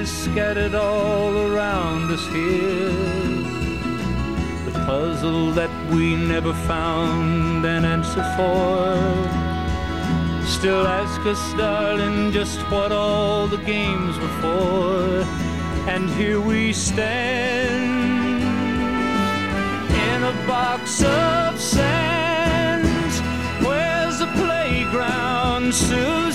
is scattered all around us here. The puzzle that we never found an answer for. Still ask us, darling, just what all the games were for. And here we stand in a box of sand. Where's the playground, Susan?